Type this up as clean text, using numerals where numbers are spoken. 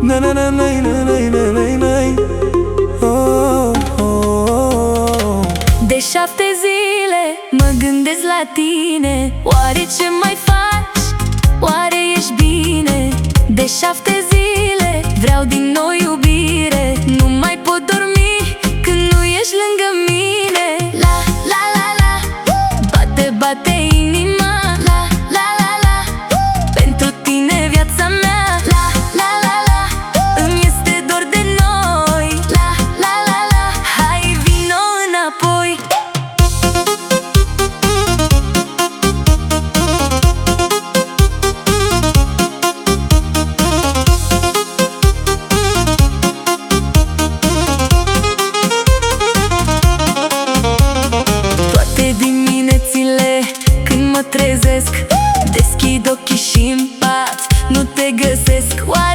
Na na na na na na na na na. Oh, oh, oh. De 7 zile mă gândesc la tine. Oare ce mai faci? Oare ești bine? De 7 zile vreau din nou iubire. Nu mai pot dormi când nu ești lângă mine. La la la la, bate, bate inima. La la la la, pentru tine viața mea. La la la la, îmi este dor de noi. La la la la, hai vino înapoi. Când mă trezesc, deschid ochii și în pat nu te găsesc. Oare